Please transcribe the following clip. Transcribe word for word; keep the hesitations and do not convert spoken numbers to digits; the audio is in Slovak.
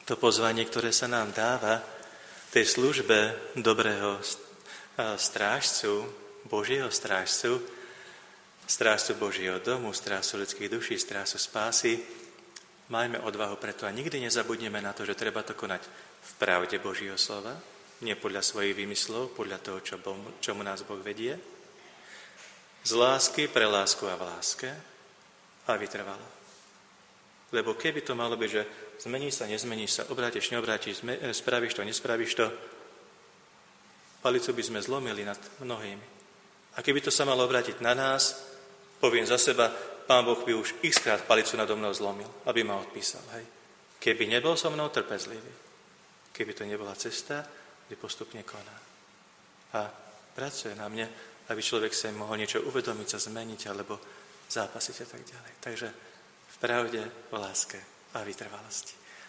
to pozvanie, ktoré sa nám dáva tej službe dobrého strážcu, Božieho strážcu, strážcu Božieho domu, strážcu ľudských duší, strážcu spásy, majme odvahu preto a nikdy nezabudneme na to, že treba to konať v pravde Božieho slova, nie podľa svojich výmyslov, podľa toho, čo Boh, čomu nás Boh vedie, z lásky pre lásku a v láske a vytrvalo. Lebo keby to malo byť, že zmeníš sa, nezmeníš sa, obrátiš, neobrátiš, spravíš to, nespravíš to, palicu by sme zlomili nad mnohými. A keby to sa malo obrátiť na nás, poviem za seba, Pán Boh by už x-krát palicu nado mnou zlomil, aby ma odpísal. Hej. Keby nebol so mnou trpezlivý, keby to nebola cesta, kde postupne koná. A pracuje na mne, aby človek sa mohol niečo uvedomiť, sa zmeniť, alebo zápasiť a tak ďalej. Takže v pravde, v láske a vytrvalosti.